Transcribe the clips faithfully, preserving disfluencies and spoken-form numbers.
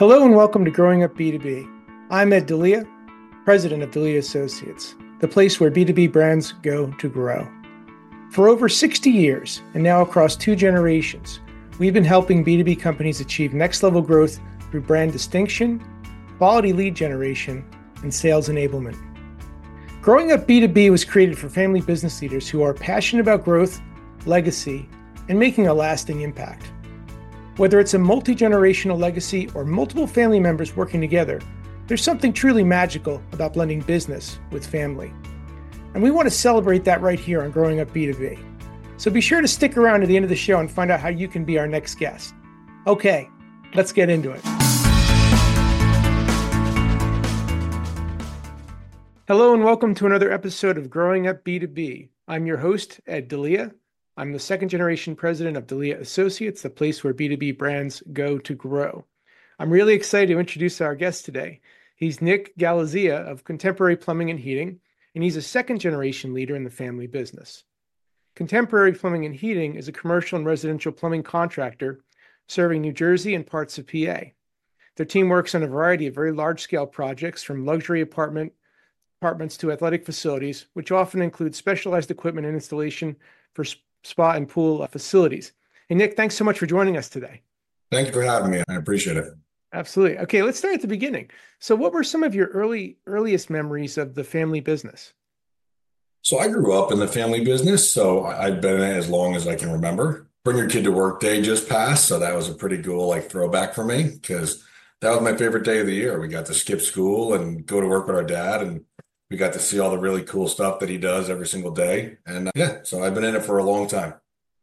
Hello and welcome to Growing Up B two B. I'm Ed D'Elia, president of D'Elia Associates, the place where B two B brands go to grow. For over sixty years, and now across two generations, we've been helping B two B companies achieve next-level growth through brand distinction, quality lead generation, and sales enablement. Growing Up B two B was created for family business leaders who are passionate about growth, legacy, and making a lasting impact. Whether it's a multi-generational legacy or multiple family members working together, there's something truly magical about blending business with family. And we want to celebrate that right here on Growing Up B two B. So be sure to stick around to the end of the show and find out how you can be our next guest. Okay, let's get into it. Hello and welcome to another episode of Growing Up B two B. I'm your host, Ed D'Elia. I'm the second generation president of D'Elia Associates, the place where B two B brands go to grow. I'm really excited to introduce our guest today. He's Nick Galizia of Contemporary Plumbing and Heating, and he's a second generation leader in the family business. Contemporary Plumbing and Heating is a commercial and residential plumbing contractor serving New Jersey and parts of P A. Their team works on a variety of very large scale projects, from luxury apartment apartments to athletic facilities, which often include specialized equipment and installation for spa and pool facilities. Hey, Nick, thanks so much for joining us today. Thank you for having me. I appreciate it. Absolutely. Okay, let's start at the beginning. So what were some of your early earliest memories of the family business? So I grew up in the family business, so I've been in it as long as I can remember. Bring Your Kid to Work Day just passed, so that was a pretty cool like throwback for me because that was my favorite day of the year. We got to skip school and go to work with our dad, and we got to see all the really cool stuff that he does every single day. And uh, yeah, so I've been in it for a long time.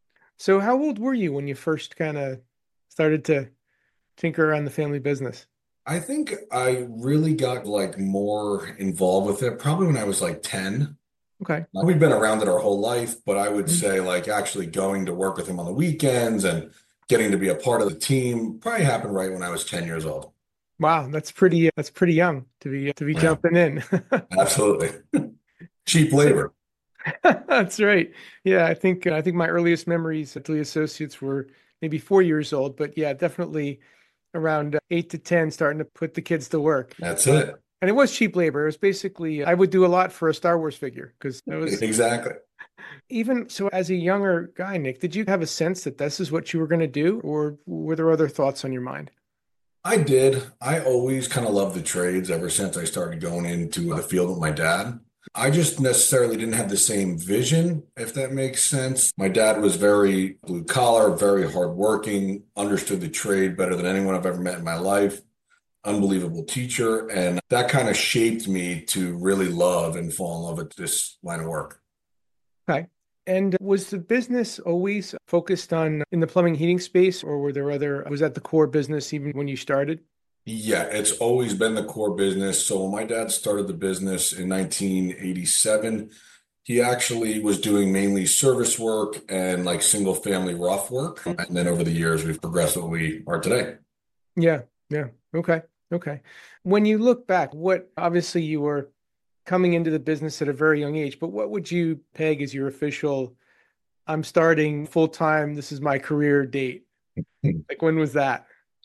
So how old were you when you first kind of started to tinker around the family business? I think I really got like more involved with it probably when I was like ten. Okay. Uh, We've been around it our whole life, but I would Mhm. say like actually going to work with him on the weekends and getting to be a part of the team probably happened right when I was ten years old. Wow, that's pretty that's pretty young to be to be Yeah, jumping in. absolutely. Cheap So labor. that's right. Yeah, I think uh, I think my earliest memories at Lee Associates were maybe four years old, but yeah, definitely around uh, eight to ten, starting to put the kids to work. That's Uh, it. and it was cheap labor. It was basically I would do a lot for a Star Wars figure because that was Exactly. even so. As a younger guy, Nick, did you have a sense that this is what you were going to do, or were there other thoughts on your mind? I did. I always kind of loved the trades ever since I started going into the field with my dad. I just necessarily didn't have the same vision, if that makes sense. My dad was very blue collar, very hardworking, understood the trade better than anyone I've ever met in my life. Unbelievable teacher. And that kind of shaped me to really love and fall in love with this line of work. Okay. And was the business always focused on in the plumbing heating space, or were there other, was that the core business even when you started? Yeah, it's always been the core business. So when my dad started the business in nineteen eighty-seven, he actually was doing mainly service work and like single family rough work. Mhm. And then over the years, we've progressed what we are today. Yeah. Yeah. Okay. Okay. When you look back, what obviously you were coming into the business at a very young age, but what would you peg as your official, I'm starting full time, this is my career date? Like when was that?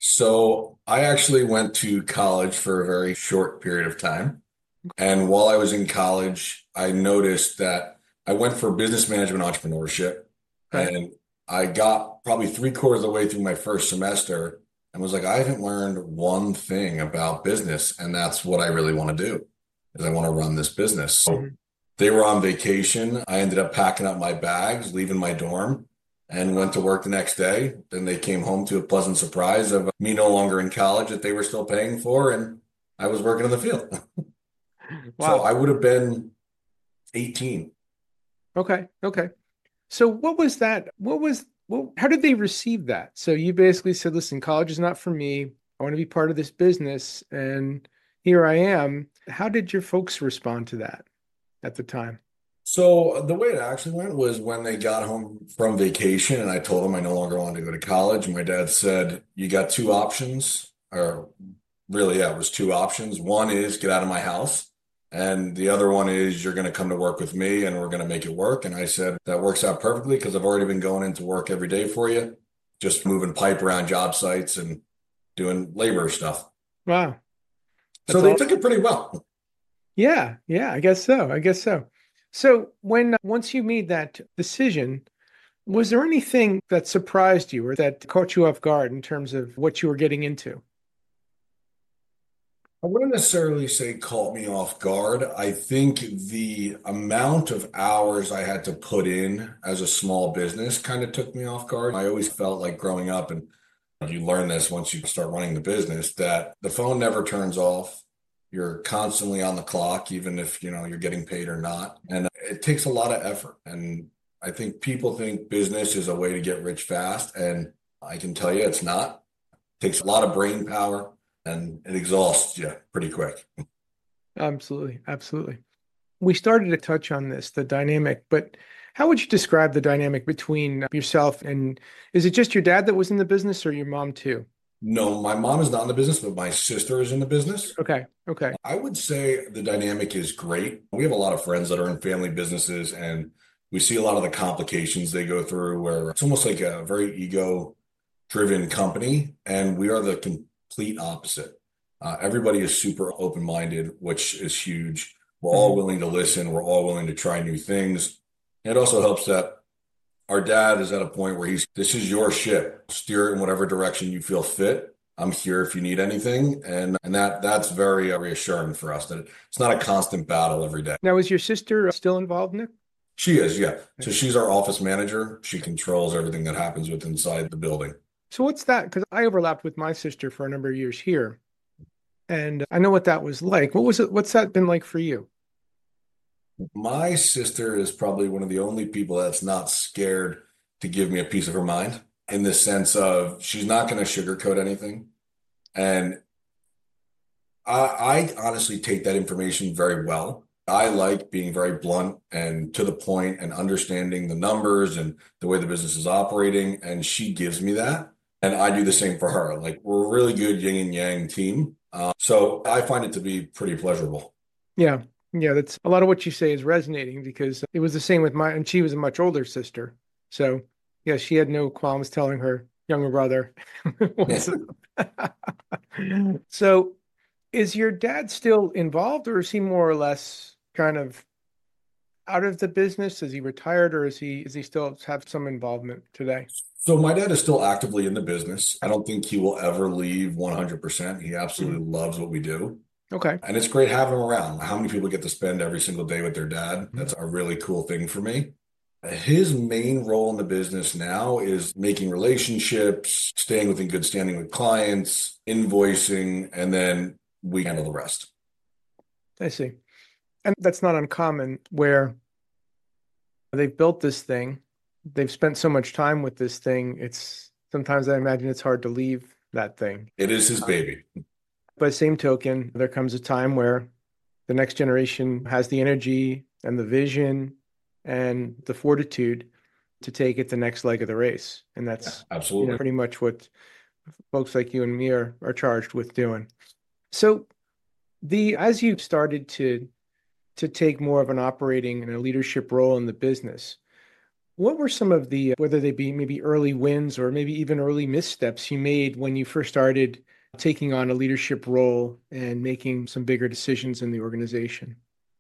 So I actually went to college for a very short period of time. And while I was in college, I noticed that I went for business management entrepreneurship. Okay. And I got probably three quarters of the way through my first semester and was like, I haven't learned one thing about business. And that's what I really want to do, is I want to run this business. So Mhm. they were on vacation. I ended up packing up my bags, leaving my dorm, and went to work the next day. Then they came home to a pleasant surprise of me no longer in college that they were still paying for, and I was working in the field. So Wow. I would have been eighteen. Okay. Okay. So what was that? What was, well, how did they receive that? So you basically said, listen, college is not for me. I want to be part of this business. And here I am. How did your folks respond to that at the time? So the way it actually went was when they got home from vacation and I told them I no longer wanted to go to college. My dad said, you got two options, or really, yeah, it was two options. One is get out of my house. And the other one is you're going to come to work with me and we're going to make it work. And I said, that works out perfectly because I've already been going into work every day for you, just moving pipe around job sites and doing labor stuff. Wow. So That's they all. took it pretty well. Yeah. Yeah. I guess so. I guess so. So when, once you made that decision, was there anything that surprised you or that caught you off guard in terms of what you were getting into? I wouldn't necessarily say caught me off guard. I think the amount of hours I had to put in as a small business kind of took me off guard. I always felt like growing up, and you learn this once you start running the business, that the phone never turns off. You're constantly on the clock, even if you know you're getting paid or not. And it takes a lot of effort. And I think people think business is a way to get rich fast. And I can tell you it's not. It takes a lot of brain power and it exhausts you pretty quick. Absolutely. Absolutely. We started to touch on this, the dynamic, but how would you describe the dynamic between yourself and is it just your dad that was in the business or your mom too? No, my mom is not in the business, but my sister is in the business. Okay. Okay. I would say the dynamic is great. We have a lot of friends that are in family businesses, and we see a lot of the complications they go through where it's almost like a very ego driven company. And we are the complete opposite. Uh, everybody is super open minded, which is huge. We're all Mhm. willing to listen, we're all willing to try new things. It also helps that our dad is at a point where he's, this is your ship. Steer it in whatever direction you feel fit. I'm here if you need anything. And and that that's very uh, reassuring for us that it's not a constant battle every day. Now, is your sister still involved in it? She is, yeah. So Okay. she's our office manager. She controls everything that happens with inside the building. So what's that? Because I overlapped with my sister for a number of years here, and I know what that was like. What was it? What's that been like for you? My sister is probably one of the only people that's not scared to give me a piece of her mind in the sense of she's not going to sugarcoat anything. And I, I honestly take that information very well. I like being very blunt and to the point and understanding the numbers and the way the business is operating. And she gives me that. And I do the same for her. Like we're a really good yin and yang team. Uh, so I find it to be pretty pleasurable. Yeah. Yeah, that's a lot of what you say is resonating because it was the same with my, and she was a much older sister. So, yeah, she had no qualms telling her younger brother what's up. So, is your dad still involved or is he more or less kind of out of the business? Is he retired or is he is he still have some involvement today? So my dad is still actively in the business. I don't think he will ever leave one hundred percent. He Mhm. absolutely loves what we do. Okay. And it's great having him around. How many people get to spend every single day with their dad? Mhm. That's a really cool thing for me. His main role in the business now is making relationships, staying within good standing with clients, invoicing, and then we handle the rest. I see. And that's not uncommon where they've built this thing, they've spent so much time with this thing. It's sometimes I imagine it's hard to leave that thing. It is his baby. By the same token, there comes a time where the next generation has the energy and the vision and the fortitude to take it the next leg of the race. And Yeah, that's, you know, absolutely. pretty much what folks like you and me are, are charged with doing. So the as you started to to take more of an operating and a leadership role in the business, what were some of the, whether they be maybe early wins or maybe even early missteps you made when you first started taking on a leadership role and making some bigger decisions in the organization?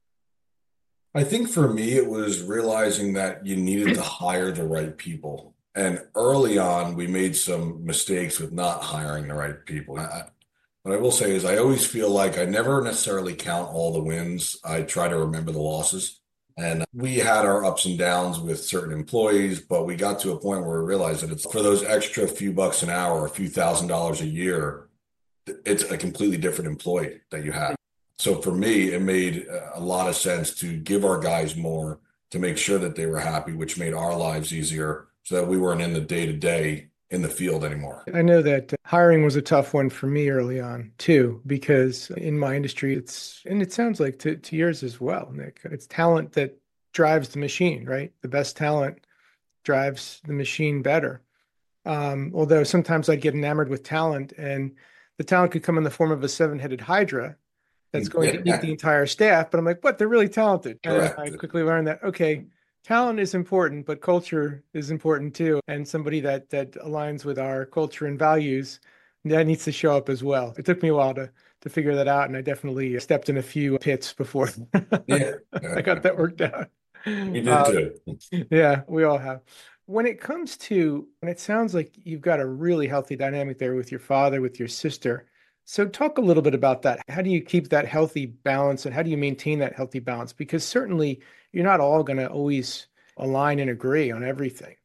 I think for me, it was realizing that you needed to hire the right people. And early on, we made some mistakes with not hiring the right people. I, what I will say is, I always feel like I never necessarily count all the wins. I try to remember the losses. And we had our ups and downs with certain employees, but we got to a point where we realized that it's for those extra few bucks an hour, a few thousand dollars a year, it's a completely different employee that you have. So for me, it made a lot of sense to give our guys more to make sure that they were happy, which made our lives easier so that we weren't in the day to day in the field anymore. I know that hiring was a tough one for me early on too, because in my industry, it's, and it sounds like to, to yours as well, Nick, it's talent that drives the machine, right? The best talent drives the machine better. Um, although sometimes I get enamored with talent and the talent could come in the form of a seven-headed hydra that's going to eat the entire staff, but I'm like, what? They're really talented. And Correct. I quickly learned that, okay, talent is important, but culture is important too. And somebody that that aligns with our culture and values that needs to show up as well. It took me a while to to figure that out, and I definitely stepped in a few pits before Yeah, I got that worked out. we did Uh, too. yeah, we all have. When it comes to, and it sounds like you've got a really healthy dynamic there with your father, with your sister. So talk a little bit about that. How do you keep that healthy balance and how do you maintain that healthy balance? Because certainly you're not all going to always align and agree on everything.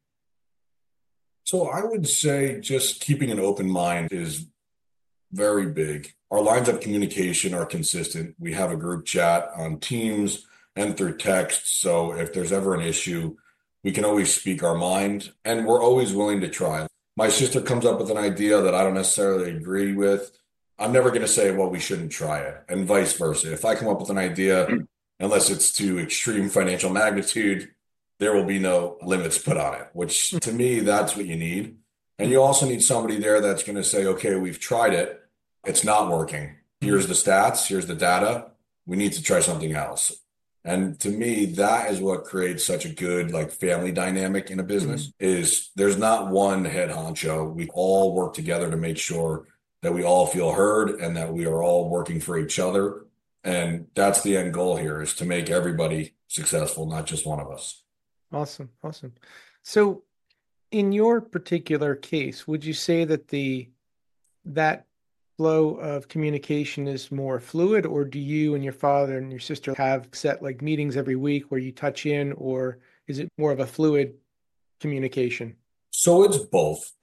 So I would say just keeping an open mind is very big. Our lines of communication are consistent. We have a group chat on Teams and through text. So if there's ever an issue, we can always speak our mind and we're always willing to try. My sister comes up with an idea that I don't necessarily agree with. I'm never going to say, well, we shouldn't try it, and vice versa. If I come up with an idea, unless it's to extreme financial magnitude, there will be no limits put on it, which to me, that's what you need. And you also need somebody there that's going to say, okay, we've tried it. It's not working. Here's the stats. Here's the data. We need to try something else. And to me, that is what creates such a good like family dynamic in a business is there's not one head honcho. We all work together to make sure that we all feel heard and that we are all working for each other. And that's the end goal here is to make everybody successful, not just one of us. Awesome. Awesome. So in your particular case, would you say that the that flow of communication is more fluid, or do you and your father and your sister have set like meetings every week where you touch in, or is it more of a fluid communication? So it's both.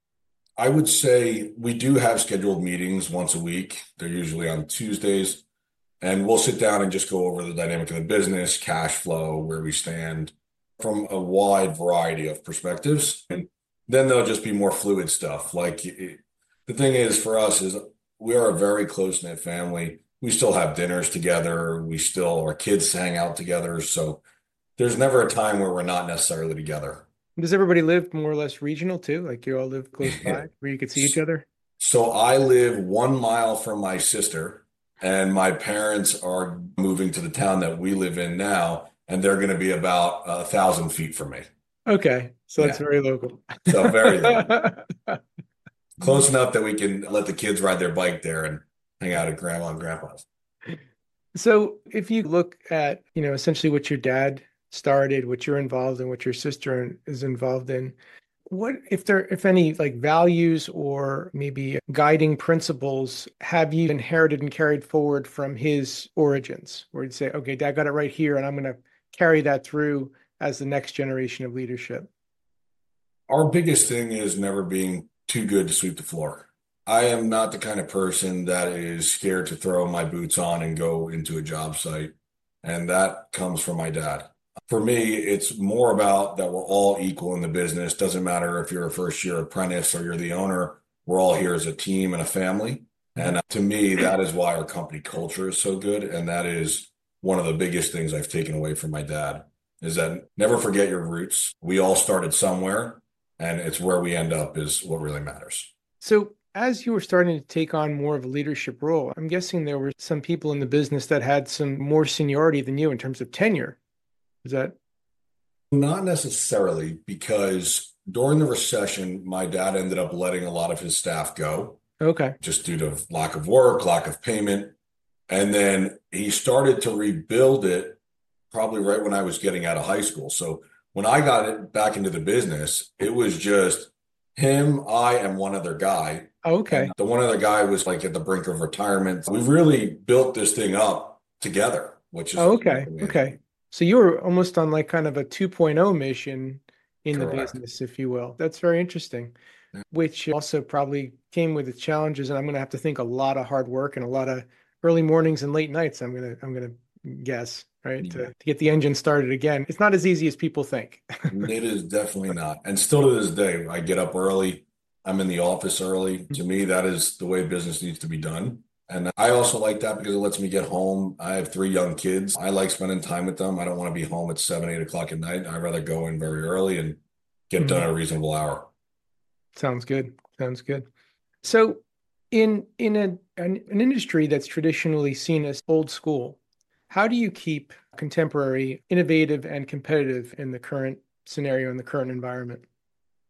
I would say we do have scheduled meetings once a week. They're usually on Tuesdays, and we'll sit down and just go over the dynamic of the business, cash flow, where we stand from a wide variety of perspectives. And then there'll just be more fluid stuff. Like it, the thing is for us is we are a very close-knit family. We still have dinners together. We still, our kids hang out together. So there's never a time where we're not necessarily together. Does everybody live more or less regional too? Like you all live close by where you could see each other? So I live one mile from my sister, and my parents are moving to the town that we live in now, and they're going to be about a thousand feet from me. Okay, so that's Yeah. very local. So very local. Close enough that we can let the kids ride their bike there and hang out at grandma and grandpa's. So if you look at, you know, essentially what your dad started, what you're involved in, what your sister is involved in, what if there, if any, like values or maybe guiding principles have you inherited and carried forward from his origins, where you'd say, okay, dad got it right here, and I'm going to carry that through as the next generation of leadership? Our biggest thing is never being too good to sweep the floor. I am not the kind of person that is scared to throw my boots on and go into a job site. And that comes from my dad. For me, it's more about that we're all equal in the business. Doesn't matter if you're a first year apprentice or you're the owner. We're all here as a team and a family. And to me, that is why our company culture is so good. And that is one of the biggest things I've taken away from my dad is that never forget your roots. We all started somewhere, and it's where we end up is what really matters. So as you were starting to take on more of a leadership role, I'm guessing there were some people in the business that had some more seniority than you in terms of tenure. Is that? Not necessarily, because during the recession, my dad ended up letting a lot of his staff go Okay. just due to lack of work, lack of payment. And then he started to rebuild it probably right when I was getting out of high school. So when I got it back into the business, it was just him, I, and one other guy. Okay. And the one other guy was like at the brink of retirement. We really built this thing up together, which is Okay. amazing. Okay. So you were almost on like kind of a two point oh mission in the Correct. business, if you will. That's very interesting, Yeah. which also probably came with its challenges. And I'm going to have to think a lot of hard work and a lot of early mornings and late nights. I'm going to, I'm going to guess, right? Yeah. To, to get the engine started again. It's not as easy as people think. It is definitely not. And still to this day, I get up early. I'm in the office early. To me, that is the way business needs to be done. And I also like that because it lets me get home. I have three young kids. I like spending time with them. I don't want to be home at seven, eight o'clock at night. I'd rather go in very early and get done at a reasonable hour. Sounds good. Sounds good. So in in a, an, an industry that's traditionally seen as old school, how do you keep contemporary, innovative, and competitive in the current scenario, in the current environment?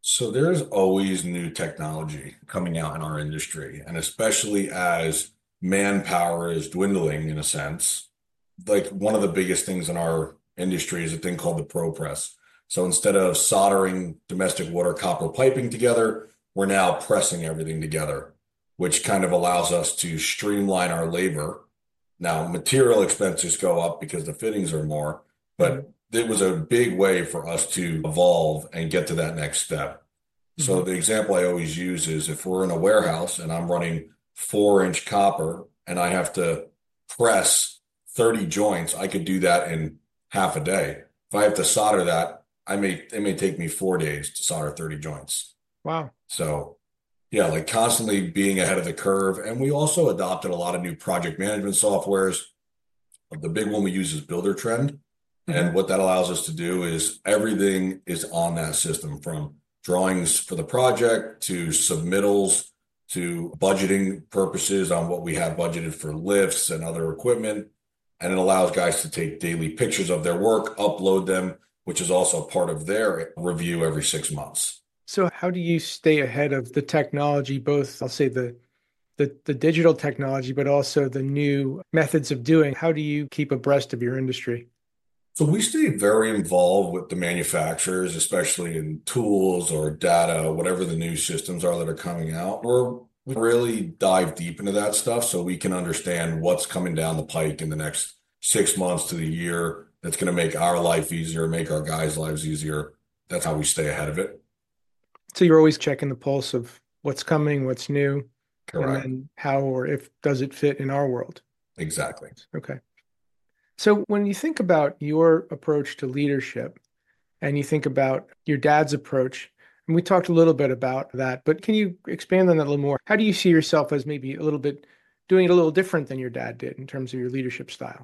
So there's always new technology coming out in our industry, and especially as manpower is dwindling in a sense, like one of the biggest things in our industry is a thing called the Pro Press. So instead of soldering domestic water copper piping together, we're now pressing everything together, which kind of allows us to streamline our labor. Now, material expenses go up because the fittings are more, Hmm. but it was a big way for us to evolve and get to that next step. So Hmm. the example I always use is if we're in a warehouse and I'm running four inch copper and I have to press thirty joints, I could do that in half a day. If I have to solder that, I may it may take me four days to solder thirty joints. Wow. So yeah, like constantly being ahead of the curve. And we also adopted a lot of new project management softwares. The big one we use is Buildertrend. Hmm. And what that allows us to do is everything is on that system from drawings for the project to submittals to budgeting purposes on what we have budgeted for lifts and other equipment. And it allows guys to take daily pictures of their work, upload them, which is also part of their review every six months. So how do you stay ahead of the technology, both I'll say the the the digital technology, but also the new methods of doing? How do you keep abreast of your industry? So we stay very involved with the manufacturers, especially in tools or data, whatever the new systems are that are coming out. We're we really dive deep into that stuff so we can understand what's coming down the pike in the next six months to the year that's going to make our life easier, make our guys' lives easier. That's how we stay ahead of it. So you're always checking the pulse of what's coming, what's new, and Correct. then how or if does it fit in our world? Exactly. Okay. So when you think about your approach to leadership and you think about your dad's approach, and we talked a little bit about that, but can you expand on that a little more? How do you see yourself as maybe a little bit doing it a little different than your dad did in terms of your leadership style?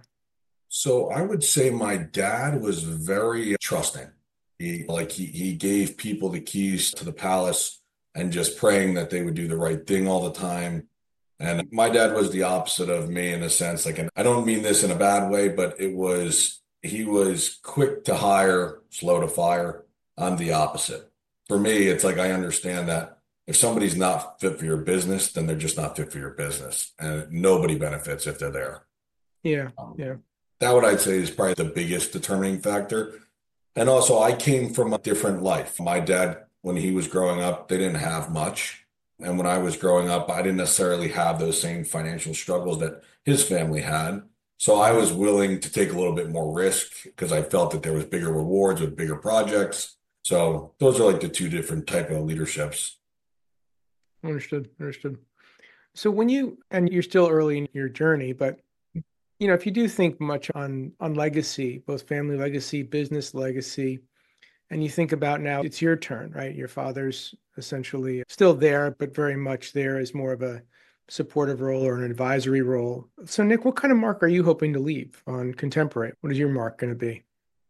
So I would say my dad was very trusting. He like he he gave people the keys to the palace and just praying that they would do the right thing all the time. And my dad was the opposite of me in a sense. Like, and I don't mean this in a bad way, but it was he was quick to hire, slow to fire. I'm the opposite. For me, it's like I understand that if somebody's not fit for your business, then they're just not fit for your business, and nobody benefits if they're there. Yeah, Um, yeah. that what I'd say is probably the biggest determining factor. And also, I came from a different life. My dad, when he was growing up, they didn't have much. And when I was growing up, I didn't necessarily have those same financial struggles that his family had. So I was willing to take a little bit more risk because I felt that there was bigger rewards with bigger projects. So those are like the two different type of leaderships. Understood, understood. So when you, and you're still early in your journey, but you know, if you do think much on on legacy, both family legacy, business legacy, and you think about now it's your turn, right? Your father's essentially still there, but very much there as more of a supportive role or an advisory role. So, Nick, what kind of mark are you hoping to leave on Contemporary? What is your mark going to be?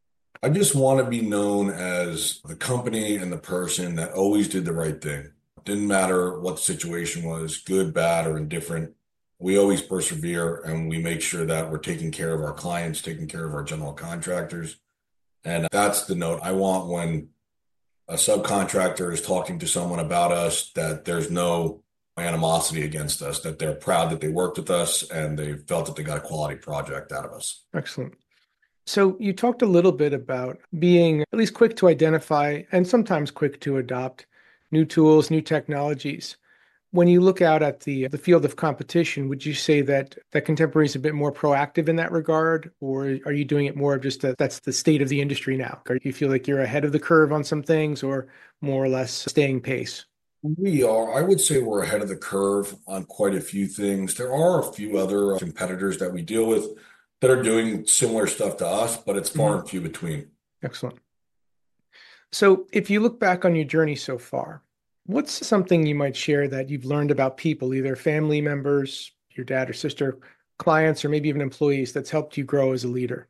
I just want to be known as the company and the person that always did the right thing. Didn't matter what the situation was, good, bad, or indifferent. We always persevere and we make sure that we're taking care of our clients, taking care of our general contractors. And that's the note I want when a subcontractor is talking to someone about us, that there's no animosity against us, that they're proud that they worked with us and they felt that they got a quality project out of us. Excellent. So, you talked a little bit about being at least quick to identify and sometimes quick to adopt new tools, new technologies. When you look out at the the field of competition, would you say that that Contemporary is a bit more proactive in that regard, or are you doing it more of just a, that's the state of the industry now? Or do you feel like you're ahead of the curve on some things, or more or less staying pace? We are, I would say we're ahead of the curve on quite a few things. There are a few other competitors that we deal with that are doing similar stuff to us, but it's far Mhm. and few between. Excellent. So, if you look back on your journey so far, what's something you might share that you've learned about people, either family members, your dad or sister, clients, or maybe even employees that's helped you grow as a leader?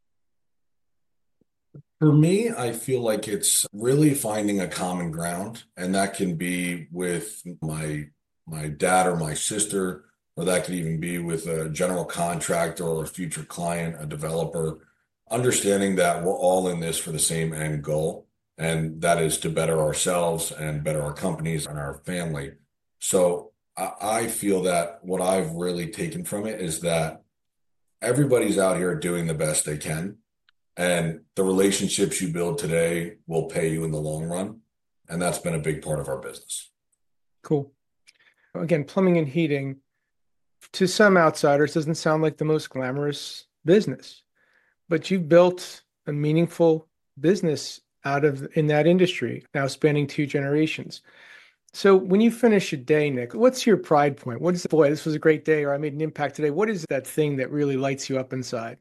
For me, I feel like it's really finding a common ground, and that can be with my my dad or my sister, or that could even be with a general contractor or a future client, a developer, understanding that we're all in this for the same end goal. And that is to better ourselves and better our companies and our family. So I, I feel that what I've really taken from it is that everybody's out here doing the best they can. And the relationships you build today will pay you in the long run. And that's been a big part of our business. Cool. Again, plumbing and heating, to some outsiders, doesn't sound like the most glamorous business, but you've built a meaningful business out of in that industry, now spanning two generations. So when you finish a day, Nick, what's your pride point? What is, boy, this was a great day, or I made an impact today? What is that thing that really lights you up inside?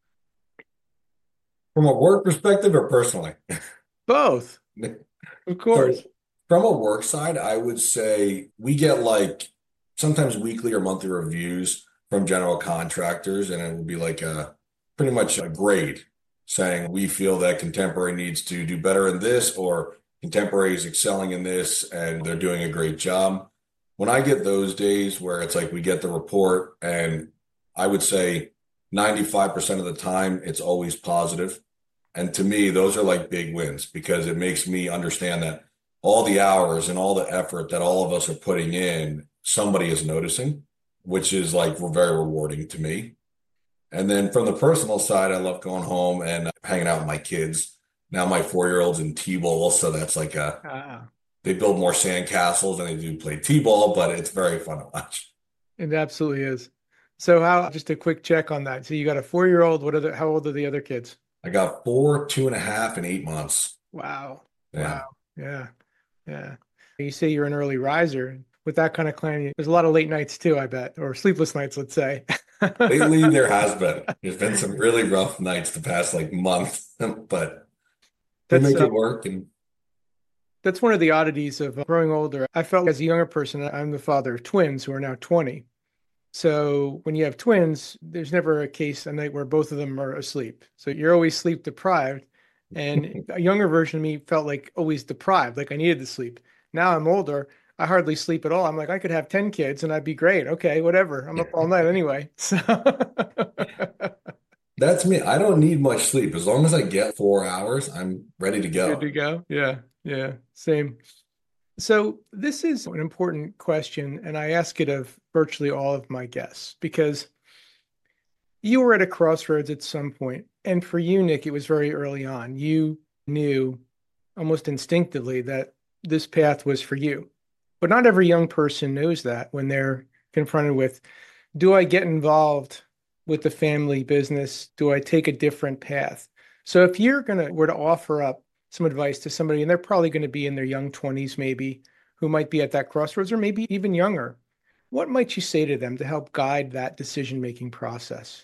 From a work perspective or personally? Both, of course. So from a work side, I would say we get like sometimes weekly or monthly reviews from general contractors, and it will be like a pretty much a grade saying we feel that Contemporary needs to do better in this, or Contemporary is excelling in this and they're doing a great job. When I get those days where it's like we get the report, and I would say ninety-five percent of the time it's always positive. And to me, those are like big wins because it makes me understand that all the hours and all the effort that all of us are putting in, somebody is noticing, which is like very rewarding to me. And then from the personal side, I love going home and hanging out with my kids. Now my four-year-old's in T-ball, so that's like a, Ah, they build more sand castles than they do play T-ball, but it's very fun to watch. it absolutely is. So how, just a quick check on that. So you got a four-year-old. What are the, how old are the other kids? I got four, two and a half, and eight months. Wow. Yeah. Wow. Yeah. Yeah. You say you're an early riser. With that kind of clan, there's a lot of late nights too, I bet, or sleepless nights, let's say. Lately, there has been. There's been some really rough nights the past like month, but we That's make uh, it work. And that's one of the oddities of uh, growing older. I felt as a younger person, I'm the father of twins who are now twenty. So when you have twins, there's never a case a night where both of them are asleep. So you're always sleep deprived. And a younger version of me felt like always deprived, like I needed to sleep. Now I'm older. I hardly sleep at all. I'm like, I could have ten kids and I'd be great. Okay, whatever. I'm up all night anyway. So that's me. I don't need much sleep. As long as I get four hours, I'm ready to good to go. go. Yeah, yeah, same. So this is an important question, and I ask it of virtually all of my guests because you were at a crossroads at some point. And for you, Nick, it was very early on. You knew almost instinctively that this path was for you. But not every young person knows that when they're confronted with, do I get involved with the family business? Do I take a different path? So if you're gonna were to offer up some advice to somebody, and they're probably going to be in their young twenties, maybe, who might be at that crossroads, or maybe even younger, what might you say to them to help guide that decision-making process?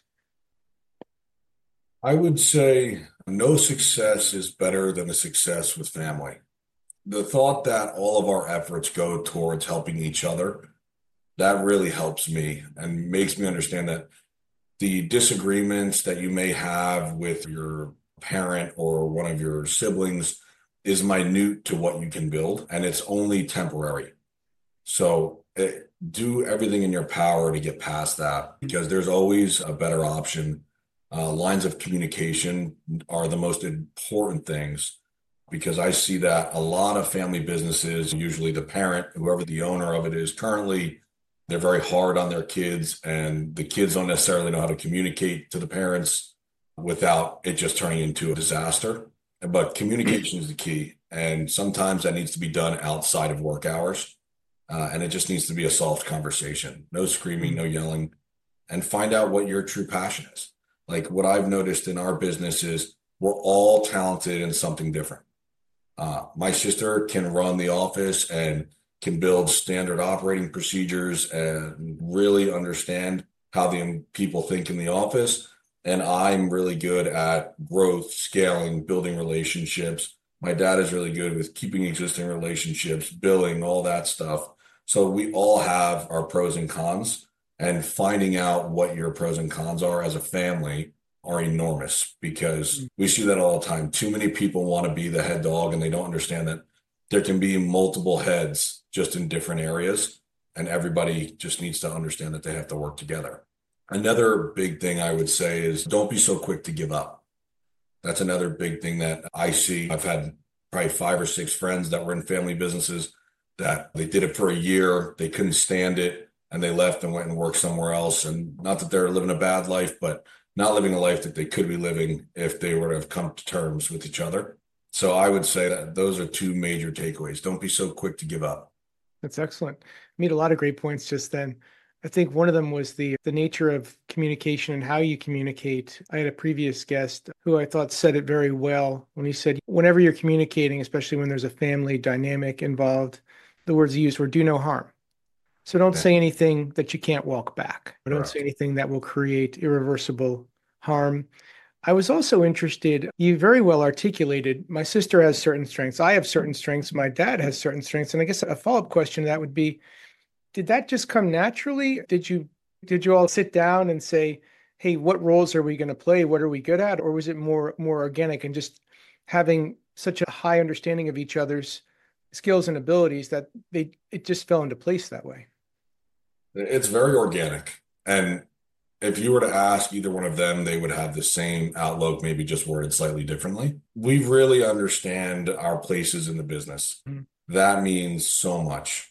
I would say no success is better than a success with family. The thought that all of our efforts go towards helping each other, that really helps me and makes me understand that the disagreements that you may have with your parent or one of your siblings is minute to what you can build, and it's only temporary. So it, do everything in your power to get past that because there's always a better option. Uh, lines of communication are the most important things because I see that a lot of family businesses, usually the parent, whoever the owner of it is currently, they're very hard on their kids, and the kids don't necessarily know how to communicate to the parents without it just turning into a disaster. But communication is the key. And sometimes that needs to be done outside of work hours. Uh, and it just needs to be a soft conversation. No screaming, no yelling, and find out what your true passion is. Like what I've noticed in our business is we're all talented in something different. Uh, my sister can run the office and can build standard operating procedures and really understand how the people think in the office. And I'm really good at growth, scaling, building relationships. My dad is really good with keeping existing relationships, billing, all that stuff. So we all have our pros and cons, and finding out what your pros and cons are as a family are enormous because we see that all the time. Too many people want to be the head dog and they don't understand that there can be multiple heads just in different areas, and everybody just needs to understand that they have to work together. Another big thing I would say is don't be so quick to give up. That's another big thing that I see. I've had probably five or six friends that were in family businesses that they did it for a year, they couldn't stand it, and they left and went and worked somewhere else. And not that they're living a bad life, but not living a life that they could be living if they were to have come to terms with each other. So I would say that those are two major takeaways. Don't be so quick to give up. That's excellent. Made a lot of great points just then. I think one of them was the the nature of communication and how you communicate. I had a previous guest who I thought said it very well when he said, whenever you're communicating, especially when there's a family dynamic involved, the words he used were do no harm. So don't Yeah, say anything that you can't walk back. Don't say correct. anything that will create irreversible harm. I was also interested, you very well articulated, my sister has certain strengths. I have certain strengths. My dad has certain strengths. And I guess a follow-up question to that would be, did that just come naturally? Did you did you all sit down and say, hey, what roles are we going to play? What are we good at? Or was it more more organic and just having such a high understanding of each other's skills and abilities that they it just fell into place that way? It's very organic. And if you were to ask either one of them, they would have the same outlook, maybe just worded slightly differently. We really understand our places in the business. Mhm. That means so much.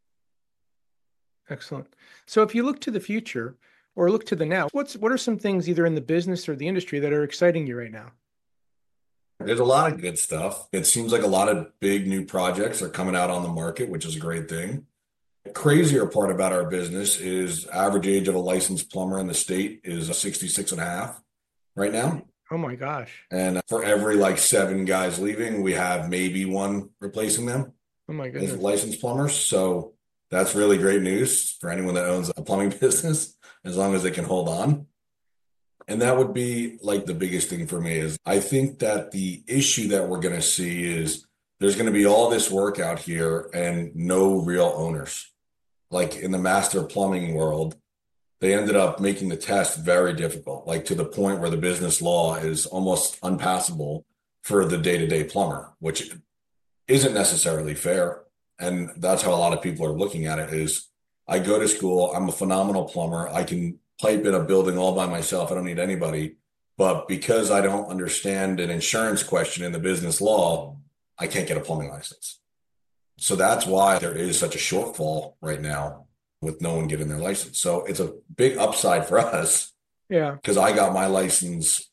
Excellent. So if you look to the future or look to the now, what's what are some things either in the business or the industry that are exciting you right now? There's a lot of good stuff. It seems like a lot of big new projects are coming out on the market, which is a great thing. The crazier part about our business is average age of a licensed plumber in the state is sixty-six and a half right now. Oh my gosh. And for every like seven guys leaving, we have maybe one replacing them Oh my as goodness. licensed plumbers. So that's really great news for anyone that owns a plumbing business, as long as they can hold on. And that would be like the biggest thing for me is I think that the issue that we're going to see is there's going to be all this work out here and no real owners. Like in the master plumbing world, they ended up making the test very difficult, like to the point where the business law is almost unpassable for the day-to-day plumber, which isn't necessarily fair. And that's how a lot of people are looking at it is I go to school, I'm a phenomenal plumber. I can pipe in a building all by myself. I don't need anybody. But because I don't understand an insurance question in the business law, I can't get a plumbing license. So that's why there is such a shortfall right now with no one getting their license. So it's a big upside for us Yeah. because I got my license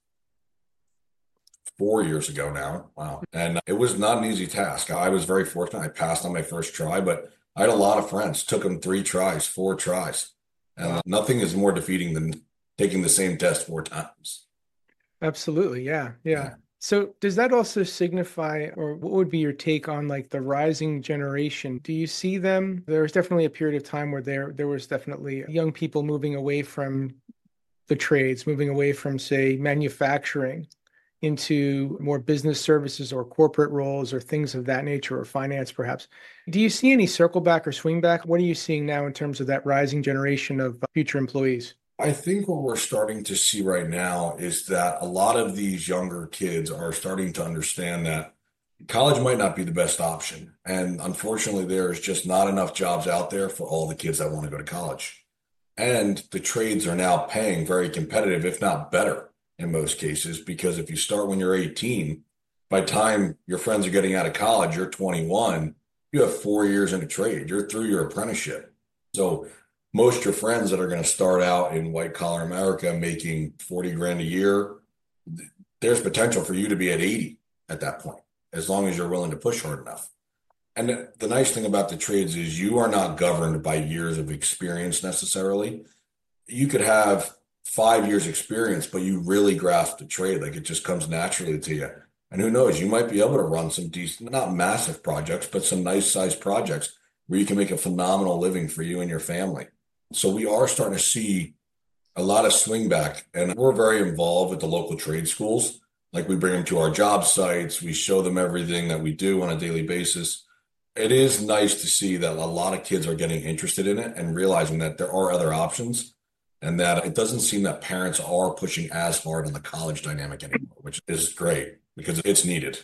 four years ago now. Wow. And it was not an easy task. I was very fortunate. I passed on my first try, but I had a lot of friends, took them three tries, four tries. Wow. And nothing is more defeating than taking the same test four times. Absolutely. Yeah. Yeah. Yeah. So does that also signify, or what would be your take on like the rising generation? Do you see them? There was definitely a period of time where there there was definitely young people moving away from the trades, moving away from, say, manufacturing into more business services or corporate roles or things of that nature or finance perhaps. Do you see any circle back or swing back? What are you seeing now in terms of that rising generation of future employees? I think what we're starting to see right now is that a lot of these younger kids are starting to understand that college might not be the best option. And unfortunately, there's just not enough jobs out there for all the kids that want to go to college. And the trades are now paying very competitive, if not better in most cases, because if you start when you're eighteen, by the time your friends are getting out of college, you're twenty-one, you have four years in a trade, you're through your apprenticeship. So most of your friends that are going to start out in white collar America making forty grand a year, there's potential for you to be at eighty at that point, as long as you're willing to push hard enough. And the nice thing about the trades is you are not governed by years of experience necessarily. You could have five years experience, but you really grasp the trade. Like it just comes naturally to you. And who knows, you might be able to run some decent, not massive projects, but some nice sized projects where you can make a phenomenal living for you and your family. So we are starting to see a lot of swing back, and we're very involved with the local trade schools. Like we bring them to our job sites, we show them everything that we do on a daily basis. It is nice to see that a lot of kids are getting interested in it and realizing that there are other options and that it doesn't seem that parents are pushing as hard on the college dynamic anymore, which is great because it's needed.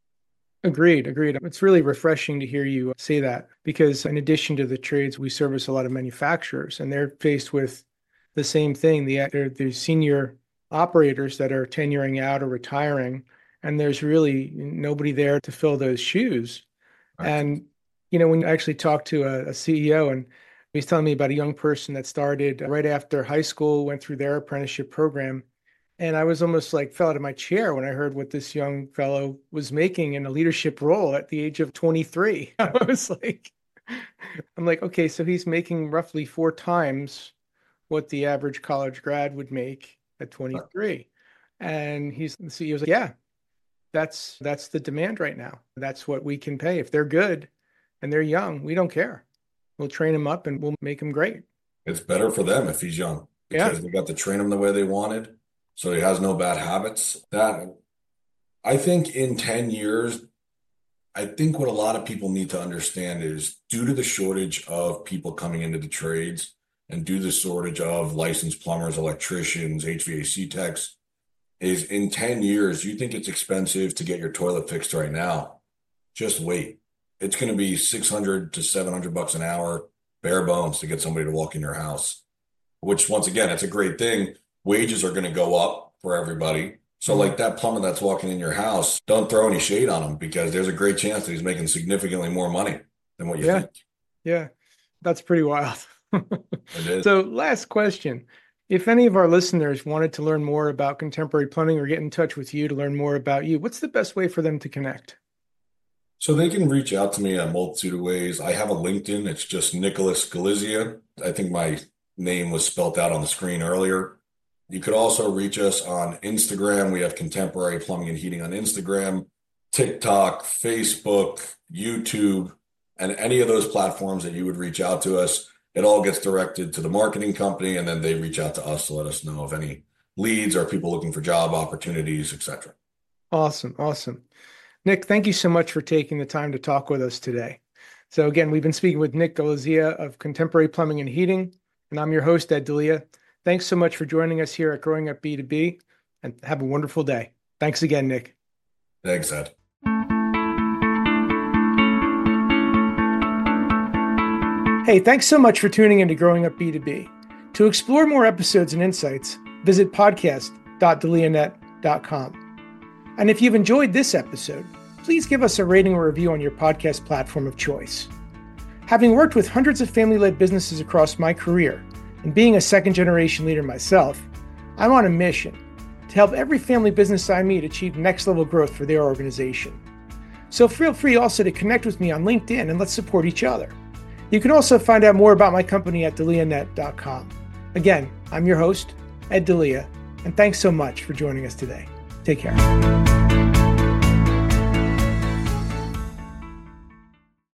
Agreed, agreed. It's really refreshing to hear you say that because in addition to the trades, we service a lot of manufacturers and they're faced with the same thing. The, they're, the senior operators that are tenuring out or retiring, and there's really nobody there to fill those shoes. Right. And, you know, when you actually talk to a, a C E O, and he's telling me about a young person that started right after high school, went through their apprenticeship program. And I was almost like fell out of my chair when I heard what this young fellow was making in a leadership role at the age of twenty-three. I was like, I'm like, okay, so he's making roughly four times what the average college grad would make at twenty-three. And he's the C E O's like, yeah, that's that's the demand right now. That's what we can pay. If they're good and they're young, we don't care. We'll train them up and we'll make them great. It's better for them if he's young because Yeah. they got to train him the way they wanted. So he has no bad habits. That I think in ten years, I think what a lot of people need to understand is due to the shortage of people coming into the trades and due to the shortage of licensed plumbers, electricians, H V A C techs, is in ten years, you think it's expensive to get your toilet fixed right now. Just wait. It's going to be six hundred to seven hundred bucks an hour, bare bones, to get somebody to walk in your house, which once again, it's a great thing. Wages are going to go up for everybody. So like that plumber that's walking in your house, don't throw any shade on him because there's a great chance that he's making significantly more money than what you Yeah. think. Yeah. That's pretty wild. It is. So last question. If any of our listeners wanted to learn more about Contemporary Plumbing or get in touch with you to learn more about you, what's the best way for them to connect? So they can reach out to me a multitude of ways. I have a LinkedIn. It's just Nicholas Galizia. I think my name was spelt out on the screen earlier. You could also reach us on Instagram. We have Contemporary Plumbing and Heating on Instagram, TikTok, Facebook, YouTube, and any of those platforms that you would reach out to us. It all gets directed to the marketing company, and then they reach out to us to let us know of any leads or people looking for job opportunities, et cetera. Awesome. Awesome. Nick, thank you so much for taking the time to talk with us today. So again, we've been speaking with Nick Galizia of Contemporary Plumbing and Heating, and I'm your host, Ed D'Elia. Thanks so much for joining us here at Growing Up B two B, and have a wonderful day. Thanks again, Nick. Thanks, Ed. Hey, thanks so much for tuning into Growing Up B two B. To explore more episodes and insights, visit podcast dot delianet dot com. And if you've enjoyed this episode, please give us a rating or review on your podcast platform of choice. Having worked with hundreds of family-led businesses across my career, and being a second-generation leader myself, I'm on a mission to help every family business I meet achieve next-level growth for their organization. So feel free also to connect with me on LinkedIn and let's support each other. You can also find out more about my company at delianet dot com. Again, I'm your host, Ed D'Elia, and thanks so much for joining us today. Take care.